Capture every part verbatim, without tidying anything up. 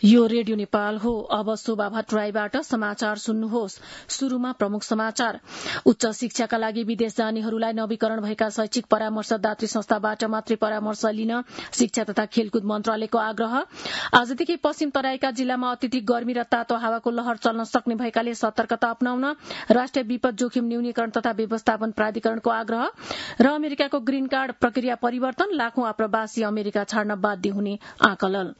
यो रेडियो नेपाल हो। अब शोभा भट्टराईबाट समाचार सुन्नुहोस्। शुरूमा प्रमुख समाचार। उच्च शिक्षाका लागि विदेश जानेहरूलाई नवीकरण भएका शैक्षिक परामर्शदात्री संस्थाबाट मात्रै परामर्श लिन शिक्षा तथा खेलकुद मन्त्रालयको आग्रह। आजदेखि पश्चिम तराईका जिल्लामा अत्यधिक गर्मी र तातो हावाको लहर चल्न सक्ने भएकाले सतर्कता अपनाउन राष्ट्रिय विपद जोखिम न्यूनीकरण तथा व्यवस्थापन प्राधिकरणको आग्रह। र अमेरिकाको ग्रीन कार्ड प्रक्रिया परिवर्तन, लाखौं आप्रवासी अमेरिका छाड्न बाध्य हुने आकलन।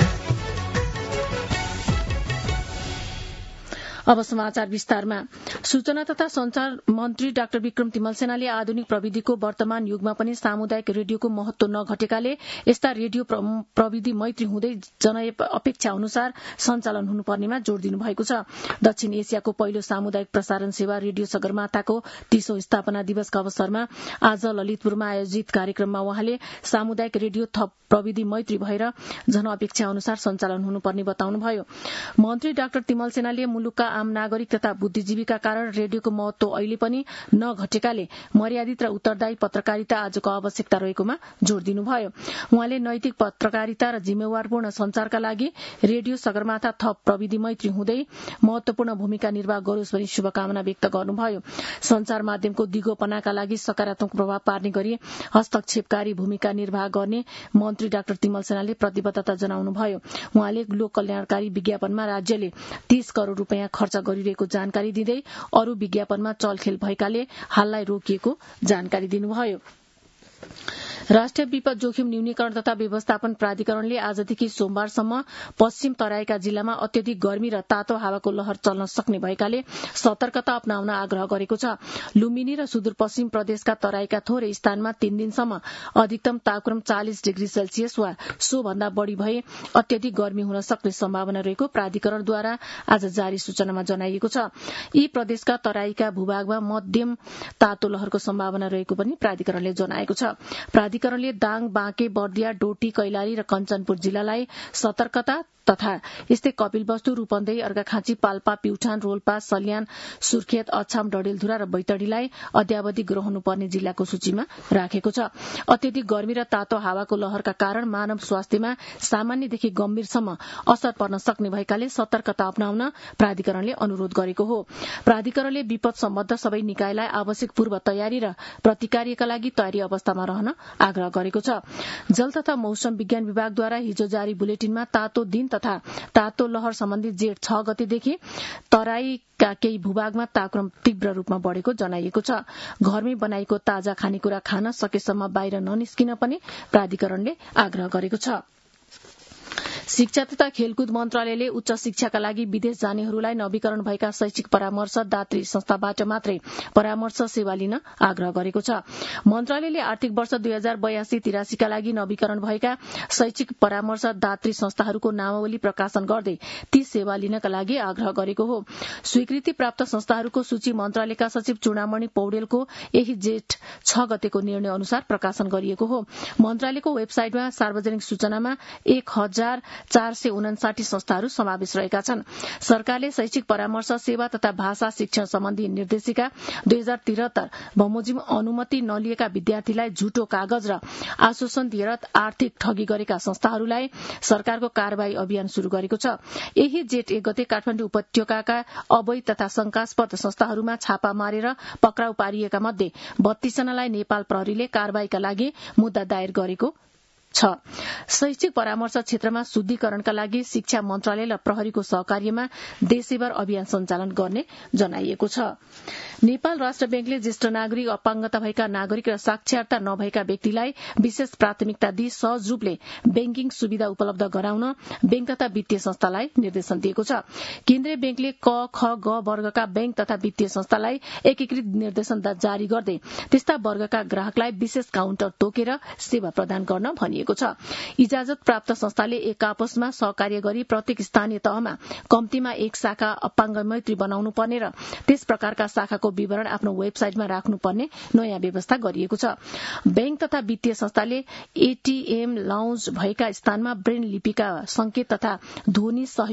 अब समाचार विस्तारमा। सूचना तथा संचार मन्त्री डाक्टर विक्रम तिमल सेनाले आधुनिक प्रविधिको वर्तमान युगमा पनि सामुदायिक रेडियोको महत्व नघटेकाले यस्ता रेडियो प्रविधि मैत्री हुँदै जनअपेक्षा अनुसार सञ्चालन हुनुपर्नेमा जोड़ दिनुभएको छ। दक्षिण एसियाको पहिलो सामुदायिक प्रसारण सेवा रेडियो सगरमाथाको तीसौं स्थापना दिवसका अवसरमा आज ललितपुरमा आयोजित कार्यक्रममा उहाँले सामुदायिक रेडियो थप प्रविधि मैत्री भएर जनअपेक्षा अनुसार सञ्चालन हुनुपर्ने बताउनुभयो। मन्त्री डाक्टर तिमल सेनाले मुलुकका आम नागरिक तथा बुद्धिजीवीका कारण रेडियोको महत्व अहिले पनि नघटेकाले मर्यादित र उत्तरदायी पत्रकारिता आजको आवश्यकता रहेकोमा जोड़ दिनुभयो। उहाँले नैतिक पत्रकारिता र जिम्मेवारपूर्ण संचारका लागि रेडियो सगरमाथा थप प्रविधि मैत्री हुँदै महत्वपूर्ण भूमिका निर्वाह गरोस् भनी शुभकामना व्यक्त गर्नुभयो। संचार माध्यमको दिगोपनाका लागि सकारात्मक प्रभाव पार्ने गरी हस्तक्षेपकारी भूमिका निर्वाह गर्ने मन्त्री डाक्टर तिमल सेनाले प्रतिबद्धता जनाउनुभयो। उहाँले लोक कल्याणकारी विज्ञापनमा राज्यले तीस करोड़ रूपियाँ खर्च गरिरहेको जानकारी दिँदै अरू विज्ञापनमा चलखेल भएकाले हाललाई रोकिएको जानकारी दिनुभयो। राष्ट्रिय विपद जोखिम न्यूनीकरण तथा व्यवस्थापन प्राधिकरणले आजदेखि सोमबारसम्म पश्चिम तराईका जिल्लामा अत्यधिक गर्मी र तातो हावाको लहर चल्न सक्ने भएकाले सतर्कता अपनाउन आग्रह गरेको छ। लुम्बिनी र सुदूरपश्चिम प्रदेशका तराईका थोरै स्थानमा तीन दिनसम्म अधिकतम तापक्रम चालिस डिग्री सेल्सियस वा सो भन्दा बढ़ी भए अत्यधिक गर्मी हुन सक्ने सम्भावना रहेको प्राधिकरणद्वारा आज जारी सूचनामा जनाइएको छ। यी प्रदेशका तराईका भूभागमा मध्यम तातो लहरको सम्भावना रहेको पनि प्राधिकरणले जनाएको छ। प्राधिकरणले दाङ, बाँके, बर्दिया, डोटी, कैलाली र कञ्चनपुर जिल्लालाई सतर्कता तथा यस्तै कपिलवस्तु, रूपन्देही, अर्घाखाँची, पाल्पा, प्युठान, रोल्पा, सल्यान, सुर्खेत, अछाम, डडेलधुरा र बैतडीलाई अद्यावधि रहनुपर्ने जिल्लाको सूचीमा राखेको छ। अत्यधिक गर्मी र तातो हावाको लहरका कारण मानव स्वास्थ्यमा सामान्यदेखि गम्भीरसम्म असर पर्न सक्ने भएकाले सतर्कता अपनाउन प्राधिकरणले अनुरोध गरेको हो। प्राधिकरणले विपद सम्बद्ध सबै निकायलाई आवश्यक पूर्व तयारी र प्रतिकार्यका लागि तयारी अवस्थामा रहन आग्रह गरेको छ। जल तथा मौसम विज्ञान विभागद्वारा हिजो जारी बुलेटिनमा तातो दिन तथा तातो लहर सम्बन्धी जेठ छ गतेदेखि तराईका केही भूभागमा तापक्रम तीव्र रूपमा बढ़ेको जनाइएको छ। घरमै बनाइएको ताजा खानेकुरा खान सकेसम्म बाहिर ननिस्किन पनि प्राधिकरणले आग्रह गरेको छ। शिक्षा तथा खेलकुद मन्त्रालयले उच्च शिक्षाका लागि विदेश जानेहरूलाई नवीकरण भएका शैक्षिक परामर्शदात्री संस्थाबाट मात्रै परामर्श सेवा लिन आग्रह गरेको छ। मन्त्रालयले आर्थिक वर्ष दुई हजार बयासी तिरासीका लागि नवीकरण भएका शैक्षिक परामर्शदात्री संस्थाहरूको नामावली प्रकाशन गर्दै ती सेवा लिनका लागि आग्रह गरेको हो। स्वीकृति प्राप्त संस्थाहरूको सूची मन्त्रालयका सचिव चूडामणि पौडेलको यही जेठ छ गतेको निर्णय अनुसार प्रकाशन गरिएको हो। मन्त्रालयको वेबसाइटमा सार्वजनिक सूचनामा एक हजार चार सय उनासाठी संस्थाहरू समावेश रहेका छन्। सरकारले शैक्षिक परामर्श सेवा तथा भाषा शिक्षण सम्बन्धी निर्देशिका दुई हजार त्रिहत्तर बमोजिम अनुमति नलिएका विद्यार्थीलाई झुटो कागज र आश्वासन दिएर आर्थिक ठगी गरेका संस्थाहरूलाई सरकारको कार्यवाही अभियान शुरू गरेको छ। यही जेठ एक गते काठमाडौँ उपत्यकाका अवैध तथा शंकास्पद संस्थाहरूमा छापा मारेर पक्राउ पारिएका मध्ये बत्तीस जनालाई नेपाल प्रहरीले कार्यवाहीका लागि मुद्दा दायर गरेको छ। शैक्षिक परामर्श क्षेत्रमा शुद्धिकरणका लागि शिक्षा मन्त्रालय र प्रहरीको सहकार्यमा देशैभर अभियान सञ्चालन गर्ने जनाइएको छ। नेपाल राष्ट्र ब्याङ्कले ज्येष्ठ नागरिक, अपाङ्गता भएका नागरिक र साक्षरता नभएका व्यक्तिलाई विशेष प्राथमिकता दिई सहज रूपले ब्याङ्किङ सुविधा उपलब्ध गराउन ब्याङ्क तथा वित्तीय संस्थालाई निर्देशन दिएको छ। केन्द्रीय ब्याङ्कले क, ख, ग वर्गका ब्याङ्क तथा वित्तीय संस्थालाई एकीकृत निर्देशन जारी गर्दै त्यस्ता वर्गका ग्राहकलाई विशेष काउन्टर तोकेर सेवा प्रदान गर्न भनिएको छ। इजाजत प्राप्त संस्थाले एक आपसमा सहकार्य गरी प्रत्येक स्थानीय तहमा कम्तीमा एक शाखा अपाङ्ग मैत्री बनाउनु पर्ने र त्यस प्रकारका शाखाको विवरण आफ्नो वेबसाइटमा राख्नुपर्ने नयाँ व्यवस्था गरिएको छ। ब्याङ्क तथा वित्तीय संस्थाले एटीएम लाउन्ज भएका स्थानमा ब्रेन लिपिका संकेत तथा ध्वनि सहयोग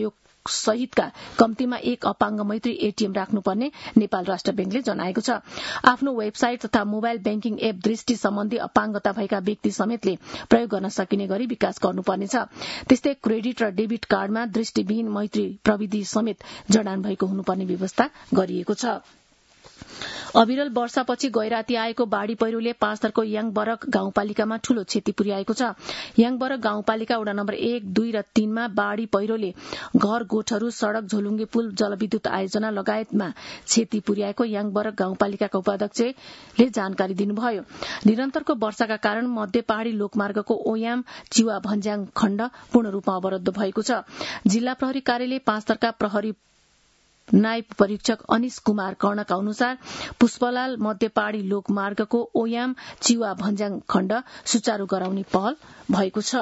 सहितका कम्तीमा एक अपाङ्ग मैत्री एटीएम राख्नुपर्ने नेपाल राष्ट्र बैंकले जनाएको छ। आफ्नो वेबसाइट तथा मोबाइल बैंकिङ एप दृष्टि सम्बन्धी अपाङ्गता भएका व्यक्ति समेतले प्रयोग गर्न सकिने गरी विकास गर्नुपर्नेछ। त्यस्तै क्रेडिट र डेबिट कार्डमा दृष्टिविहीन मैत्री प्रविधि समेत जडान भएको हुनुपर्ने व्यवस्था गरिएको छ। अविरल वर्षापछि गैराती आएको बाढ़ी पहिरोले पाँचथरको याङबरक गाउँपालिकामा ठूलो क्षति पुर्याएको छ। याङबरक गाउँपालिका वडा नम्बर एक दुई र तीनमा बाढ़ी पहिरोले घर गोठहरू, सड़क, झोलुङ्गे पुल, जलविद्युत आयोजना लगायतमा क्षति पुर्याएको याङबरक गाउँपालिकाका उपाध्यक्षले जानकारी दिनुभयो। निरन्तरको वर्षाका कारण मध्य पहाड़ी लोकमार्गको ओयाम चिवा भन्ज्याङ खण्ड पूर्ण रूपमा अवरुद्ध भएको छ। जिल्ला प्रहरी कार्यालय पाँचथरका प्रहरी नायब परीक्षक अनिश कुमार कर्णका अनुसार पुष्पलाल मध्य पहाड़ी लोकमार्गको ओयाम चिवा भन्ज्याङ खण्ड सुचारू गराउने पहल भएको छ।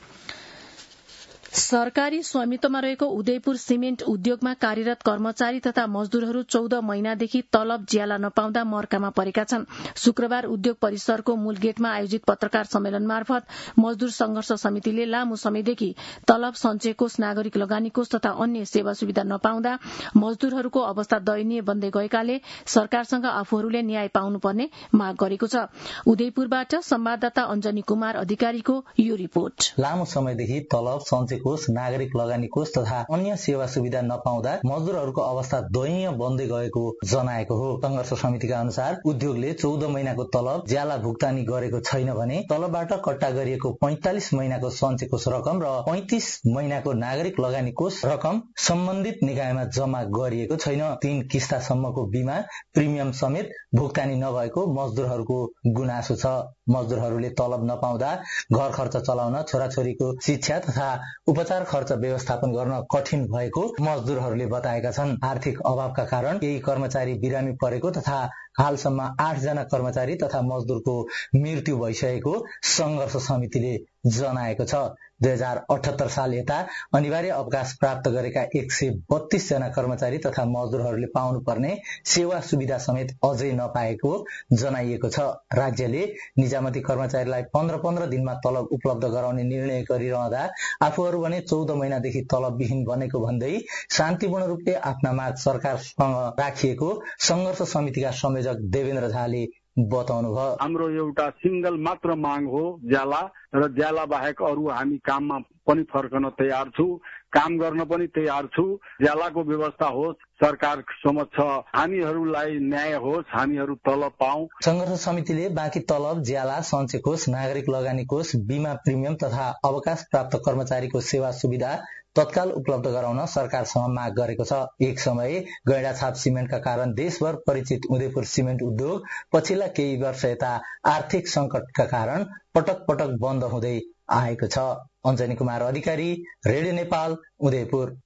सरकारी स्वामित्वमा रहेको उदयपुर सिमेन्ट उद्योगमा कार्यरत कर्मचारी तथा मजदूरहरू चौध महिनादेखि तलब ज्याला नपाउँदा मर्कामा परेका छन्। शुक्रबार उद्योग परिसरको मूल गेटमा आयोजित पत्रकार सम्मेलन मार्फत मजदूर संघर्ष समितिले लामो समयदेखि तलब, सञ्चय कोष, नागरिक लगानी कोष तथा अन्य सेवा सुविधा नपाउँदा मजदूरहरूको अवस्था दयनीय बन्दै गएकाले सरकारसँग आफूहरूले न्याय पाउनुपर्ने माग गरेको छ। उदयपुरबाट संवाददाता अञ्जनी कुमार अधिकारीको यो रिपोर्ट। लामो समयदेखि तलब, सञ्चय कोष, नागरिक लगानी कोष तथा अन्य सेवा सुविधा नपाउँदा मजदूरहरूको अवस्था दयनीय बन्दै गएको जनाएको हो। संघर्ष समितिका अनुसार उद्योगले चौध महिनाको तलब ज्याला भुक्तानी गरेको छैन भने तलबबाट कट्टा गरिएको पैंतालिस महिनाको सञ्चय कोष रकम र पैंतिस महिनाको नागरिक लगानी कोष रकम सम्बन्धित निकायमा जम्मा गरिएको छैन। तीन किस्तासम्मको बीमा प्रिमियम समेत भुक्तानी नभएको मजदूरहरूको गुनासो छ। मजदूरहरूले तलब नपाउँदा घर खर्च चलाउन, छोराछोरीको शिक्षा तथा उपचार खर्च व्यवस्थापन गर्न कठिन भएको मजदूरहरूले बताएका छन्। आर्थिक अभावका कारण केही कर्मचारी बिरामी परेको तथा हालसम्म आठ जना कर्मचारी तथा मजदूरको मृत्यु भइसकेको संघर्ष समितिले जनाएको छ। दुई हजार अठहत्तर साल यता अनिवार्य अवकाश प्राप्त गरेका एक सय बत्तीस जना कर्मचारी तथा मजदूरहरूले पाउनुपर्ने सेवा सुविधा समेत अझै नपाएको जनाइएको छ। राज्यले निजामती कर्मचारीलाई पन्ध्र पन्ध्र दिनमा तलब उपलब्ध गराउने निर्णय गरिरहँदा आफूहरू भने चौध महिनादेखि तलबविहीन बनेको भन्दै शान्तिपूर्ण रूपले आफ्ना माग सरकारसँग राखिएको संघर्ष समितिका संयोजक देवेन्द्र झाले बताउनु भयो। हाम्रो एउटा सिंगल मात्र माग हो ज्याला, र ज्याला बाहेक अरू हामी काममा पनि फर्कन तयार छु, काम गर्न पनि तयार छु। ज्यालाको व्यवस्था होस्, सरकार समक्ष हामीहरूलाई न्याय होस्, हामीहरू तलब पाऊ। संघर्ष समितिले बाँकी तलब, ज्याला, सञ्चय कोष, नागरिक लगानी कोष, बीमा प्रिमियम तथा अवकाश प्राप्त कर्मचारीको सेवा सुविधा तत्काल उपलब्ध गराउन सरकारसँग माग गरेको छ। एक समय गैंडाछाप सिमेन्टका कारण देशभर परिचित उदयपुर सिमेन्ट उद्योग पछिल्ला केही वर्ष यता आर्थिक संकटका कारण पटक पटक बन्द हुँदै आएको छ। अञ्जनी कुमार अधिकारी, रेडियो नेपाल, उदयपुर।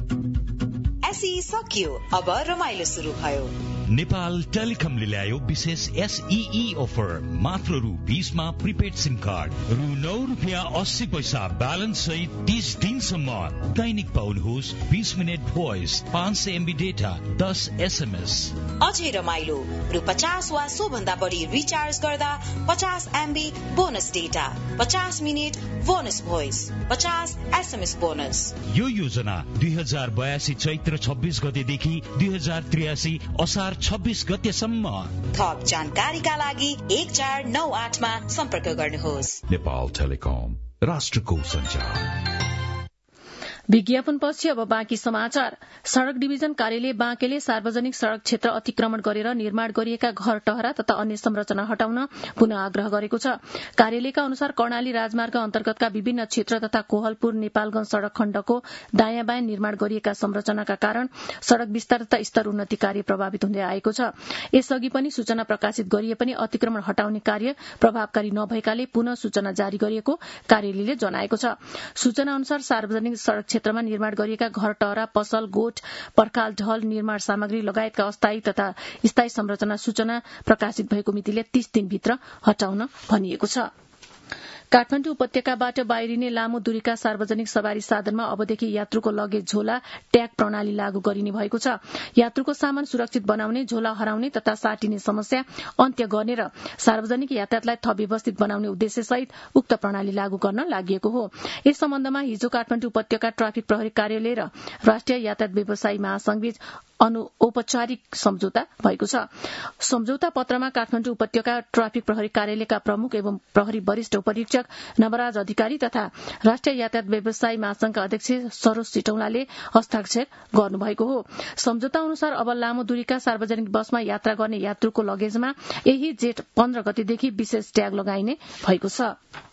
एसई सकियो, अब रमाइलो सुरु भयो। नेपाल टेलिकमले ल्यायो विशेष एसईई अफर। मात्र रु बीसमा प्रिपेड सिम कार्ड, रु नौ रुपियाँ अस्सी पैसा ब्यालेन्स सहित तीस दिनसम्म दैनिक पाउनुहोस् बीस मिनट भोइस, पाँच सय एमबी डेटा, दस एसएमएस। अझै रमाइलो, रु पचास वा सो भन्दा बढी रिचार्ज गर्दा पचास एमबी बोनस डेटा, पचास मिनट बोनस भोइस, पचास एसएमएस बोनस। यो योजना दुई हजार बयासी चैत्र छब्बीस गतेदेखि दुई हजार त्रियासी असार छब्बीस गतेसम्म। थप जानकारीका लागि एक चार नौ आठमा सम्पर्क गर्नुहोस्। नेपाल टेलिकम, राष्ट्रको सञ्चार। विज्ञापनपछि अब बाँकी समाचार। सड़क डिभिजन कार्यालय बाँकेले सार्वजनिक सड़क क्षेत्र अतिक्रमण गरेर निर्माण गरिएका घर टहरा तथा अन्य संरचना हटाउन पुनः आग्रह गरेको छ। कार्यालयका अनुसार कर्णाली राजमार्ग अन्तर्गतका विभिन्न क्षेत्र तथा कोहलपुर नेपालगंज सड़क खण्डको दायाँ बायाँ निर्माण गरिएका संरचनाका कारण सड़क विस्तार तथा स्तर उन्नति कार्य प्रभावित हुँदै आएको छ। यसअघि पनि सूचना प्रकाशित गरिए पनि अतिक्रमण हटाउने कार्य प्रभावकारी नभएकाले पुनः सूचना जारी गरिएको कार्यालयले जनाएको छ। सूचना अनुसार सार्वजनिक सड़क क्षेत्रमा निर्माण गरिएका घर टहरा, पसल, गोठ, पर्खाल, ढल, निर्माण सामग्री लगायतका अस्थायी तथा स्थायी संरचना सूचना प्रकाशित भएको मितिले तीस दिनभित्र हटाउन भनिएको छ। काठमाडौँ उपत्यकाबाट बाहिरिने लामो दूरीका सार्वजनिक सवारी साधनमा अबदेखि यात्रुको लगेज झोला ट्याग प्रणाली लागू गरिने भएको छ। यात्रुको सामान सुरक्षित बनाउने, झोला हराउने तथा साटिने समस्या अन्त्य गर्ने र सार्वजनिक यातायातलाई थप व्यवस्थित बनाउने उद्देश्यसहित उक्त प्रणाली लागू गर्न लागि हो। यस सम्बन्धमा हिजो काठमाडौँ उपत्यका ट्राफिक प्रहरी कार्यालय र राष्ट्रिय यातायात व्यवसायी महासंघबीच औपचारिक सम्झौता भएको छ। सम्झौता पत्रमा काठमाडौँ उपत्यका ट्राफिक प्रहरी कार्यालयका प्रमुख एवं प्रहरी वरिष्ठ उपरीक्षक नवराज अधिकारी तथा राष्ट्रिय यातायात व्यवसायी महासंघका अध्यक्ष सरोज सिटौलाले हस्ताक्षर गर्नुभएको हो। सम्झौता अनुसार अब लामो दूरीका सार्वजनिक बसमा यात्रा गर्ने यात्रुको लगेजमा यही जेठ पन्ध्र गतेदेखि विशेष ट्याग लगाइने भएको छ।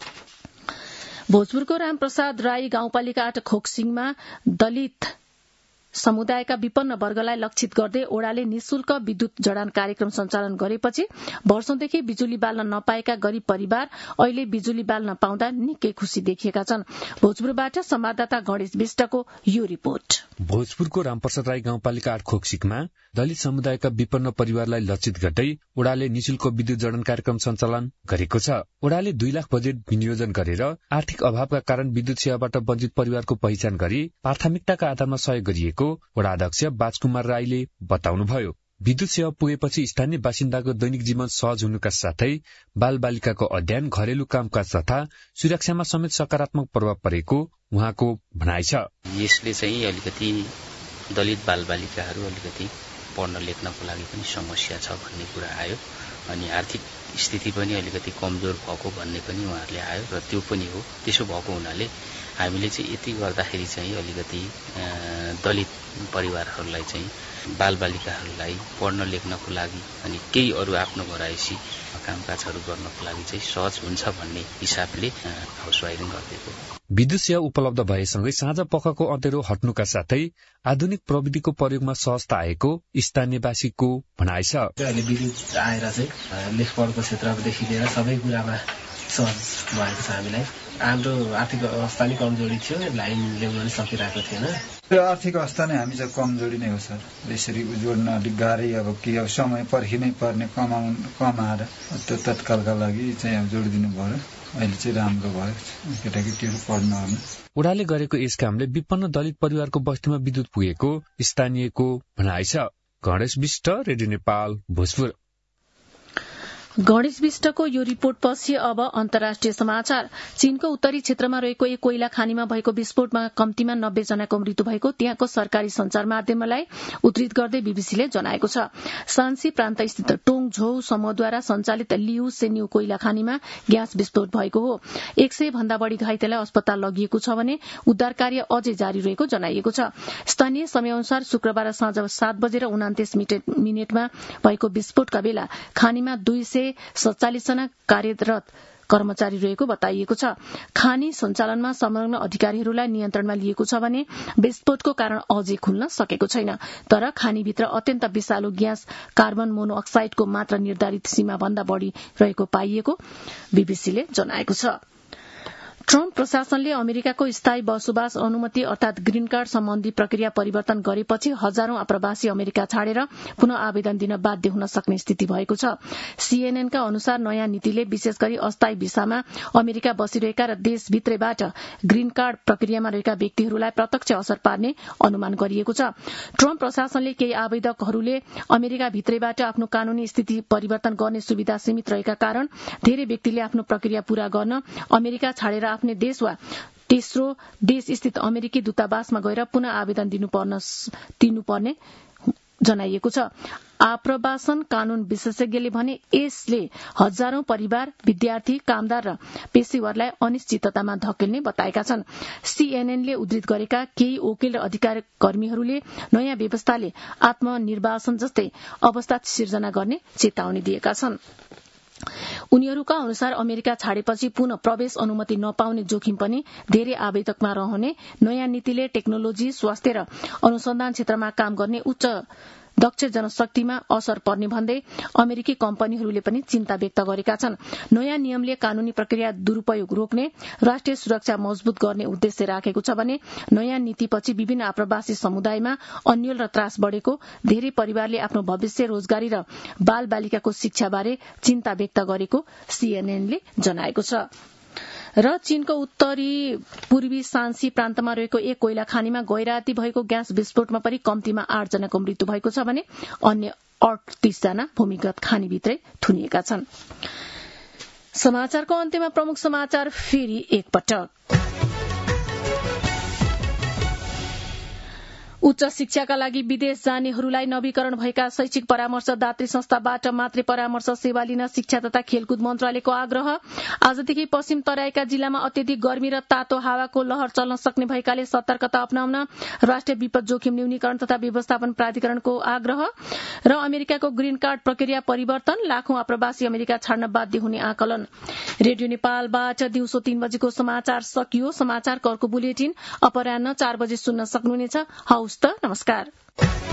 भोजपुरको रामप्रसाद राई गाउँपालिका आठ खोकसिङमा दलित समुदायका विपन्न वर्गलाई लक्षित गर्दै ओडाले निशुल्क विद्युत जडान कार्यक्रम सञ्चालन गरेपछि वर्षौंदेखि बिजुली बाल्न नपाएका गरीब परिवार अहिले बिजुली बाल्न पाउँदा निकै खुशी देखिएका छन्। भोजपुरबाट संवाददाता गणेश विष्टको यो रिपोर्ट। भोजपुरको रामप्रसाद राई गाउँपालिका आठ खोकसिकमा दलित समुदायका विपन्न परिवारलाई लक्षित गर्दै ओडाले निशुल्क विद्युत जडान कार्यक्रम सञ्चालन गरेको छ। ओडाले दुई लाख बजेट विनियोजन गरेर आर्थिक अभावका कारण विद्युत सेवाबाट वञ्चित परिवारको पहिचान गरी प्राथमिकताका आधारमा सहयोग गरिएको वडा अध्यक्ष बाजकुमार राईले बताउनुभयो। विद्युत सेवा पुगेपछि स्थानीय बासिन्दाको दैनिक जीवन सहज हुनुका साथै बाल बालिकाको अध्ययन, घरेलु कामकाज तथा सुरक्षामा समेत सकारात्मक प्रभाव परेको उहाँको भनाइ छ। यसले चाहिँ अलिकति दलित बाल बालिकाहरू अलिकति पढ्न लेख्नको लागि पनि समस्या छ भन्ने कुरा आयो अनि आर्थिक स्थिति पनि अलिकति कमजोर भएको भन्ने पनि उहाँहरूले आयो र त्यो पनि हो। त्यसो भएको हुनाले हामीले चाहिँ यति गर्दाखेरि चाहिँ अलिकति दलित परिवारहरूलाई चाहिँ बालबालिकाहरूलाई पढ्न लेख्नको लागि अनि केही अरू आफ्नो घरायसी कामकाजहरू गर्नको लागि चाहिँ सहज हुन्छ भन्ने हिसाबले हाउस वायरिङ गरिदिएको। विद्युत सेवा उपलब्ध भएसँगै साँझ पखको अँध्यारो हट्नुका साथै आधुनिक प्रविधिको प्रयोगमा सहजता आएको स्थानीयवासीको भनाइ छ। अहिले विद्युत आएर चाहिँ लेखपढको क्षेत्रदेखि लिएर सबै कुरामा सहज भएको छ। हामीलाई हाम्रो आर्थिक अवस्था नै कमजोरी थियो, लाइन ल्याउन पनि सकिरहेको थिएन। त्यो आर्थिक अवस्था नै हामी चाहिँ कमजोरी नै हो सर। यसरी जोड्न अलिक गाह्रै, अब के अब समय पर्खिनै पर्ने, कमाउ कमाएर त्यो तत्कालका लागि चाहिँ अब जोडिदिनु पर्यो। अहिले चाहिँ राम्रो भयो केटाकेटीहरू पढ्न आउनु। उडाले गरेको यस कामले विपन्न दलित परिवारको बस्तीमा विद्युत पुगेको स्थानीयको भनाइ छ। गणेश विष्ट, रेडियो नेपाल, भोजपुर। गणेश विष्टको यो रिपोर्टपछि अब अन्तर्राष्ट्रिय समाचार। चीनको उत्तरी क्षेत्रमा रहेको एक कोइला खानीमा भएको विस्फोटमा कम्तीमा नब्बे जनाको मृत्यु भएको त्यहाँको सरकारी संचार माध्यमलाई उद्धृत गर्दै बीबीसीले जनाएको छ। सान्सी प्रान्त स्थित टोङ झौ समूहद्वारा सञ्चालित लिउ सेन्यु कोइला खानीमा ग्यास विस्फोट भएको हो। एक सय भन्दा बढ़ी घाइतेलाई अस्पताल लगिएको छ भने उद्धार कार्य अझै जारी रहेको जनाइएको छ। स्थानीय समयअनुसार शुक्रबार साँझ सात बजेर उनातिस मिनटमा भएको विस्फोटका बेला खानीमा दुई सय सत्तालिस जना कार्यरत कर्मचारी रहेको बताइएको छ। खानी सञ्चालनमा संलग्न अधिकारीहरूलाई नियन्त्रणमा लिएको छ भने विस्फोटको कारण अझै खुल्न सकेको छैन। तर खानीभित्र अत्यन्त विषालु ग्यास कार्बन मोनोअक्साइडको मात्रा निर्धारित सीमा भन्दा बढ़ी रहेको पाइएको बीबीसीले जनाएको छ। ट्रम्प प्रशासनले अमेरिकाको स्थायी बसोबास अनुमति अर्थात ग्रीन कार्ड सम्बन्धी प्रक्रिया परिवर्तन गरेपछि हजारौं आप्रवासी अमेरिका छाडेर पुनः आवेदन दिन बाध्य हुन सक्ने स्थिति भएको छ। सीएनएनका अनुसार नयाँ नीतिले विशेष गरी अस्थायी भिसामा अमेरिका बसिरहेका र देशभित्रैबाट ग्रीन कार्ड प्रक्रियामा रहेका व्यक्तिहरूलाई प्रत्यक्ष असर पार्ने अनुमान गरिएको छ। ट्रम्प प्रशासनले केही आवेदकहरूले अमेरिका भित्रैबाट आफ्नो कानूनी स्थिति परिवर्तन गर्ने सुविधा सीमित रहेका कारण धेरै व्यक्तिले आफ्नो प्रक्रिया पूरा गर्न अमेरिका छाडेर आफ्नै देश वा तेस्रो देश स्थित अमेरिकी दूतावासमा गएर पुनः आवेदन दिनुपर्ने जनाइएको छ। आप्रवासन कानून विशेषज्ञले भने यसले हजारौं परिवार, विद्यार्थी, कामदार र पेशेवरलाई अनिश्चिततामा धकेल्ने बताएका छन्। सीएनएनले उद्धृत गरेका केही वकिल र अधिकार कर्मीहरूले नयाँ व्यवस्थाले आत्मनिर्वासन जस्तै अवस्था सिर्जना गर्ने चेतावनी दिएका छन्। उनीहरूका अनुसार अमेरिका छाडेपछि पुनः प्रवेश अनुमति नपाउने जोखिम पनि धेरै आवेदकमा रहने नयाँ नीतिले टेक्नोलोजी, स्वास्थ्य र अनुसन्धान क्षेत्रमा काम गर्ने उच्च दक्ष जनशक्तिमा असर पर्ने भन्दै अमेरिकी कम्पनीहरूले पनि चिन्ता व्यक्त गरेका छन्। नयाँ नियमले कानूनी प्रक्रिया दुरूपयोग रोक्ने, राष्ट्रिय सुरक्षा मजबूत गर्ने उद्देश्य राखेको छ भने नयाँ नीतिपछि विभिन्न आप्रवासी समुदायमा अन्यल र त्रास बढ़ेको, धेरै परिवारले आफ्नो भविष्य, रोजगारी र बाल बालिकाको शिक्षाबारे चिन्ता व्यक्त गरेको सीएनएनले जनाएको छ। र चीनको उत्तरी पूर्वी सान्सी प्रान्तमा रहेको एक कोइला खानीमा गैराती भएको ग्यास विस्फोटमा पनि कम्तीमा आठ जनाको मृत्यु भएको छ भने अन्य अडतीस जना भूमिगत खानीभित्रै थुनिएका छन्। समाचारको अन्त्यमा प्रमुख समाचार फेरि एकपटक। उच्च शिक्षाका लागि विदेश जानेहरूलाई नवीकरण भएका शैक्षिक परामर्शदात्री संस्थाबाट मात्रै परामर्श सेवा लिन शिक्षा तथा खेलकुद मन्त्रालयको आग्रह। आजदेखि पश्चिम तराईका जिल्लामा अत्यधिक गर्मी र तातो हावाको लहर चल्न सक्ने भएकाले सतर्कता अपनाउन राष्ट्रिय विपद जोखिम न्यूनीकरण तथा व्यवस्थापन प्राधिकरणको आग्रह। र अमेरिकाको ग्रीन कार्ड प्रक्रिया परिवर्तन, लाखौं आप्रवासी अमेरिका छाड्न बाध्य हुने आकलन। रेडियो नेपालबाट दिउँसो तीन बजेको समाचार सकियो। समाचारको अर्को बुलेटिन अपराह्न चार बजे सुन्न सक्नुहुनेछ। हौस् त, नमस्कार।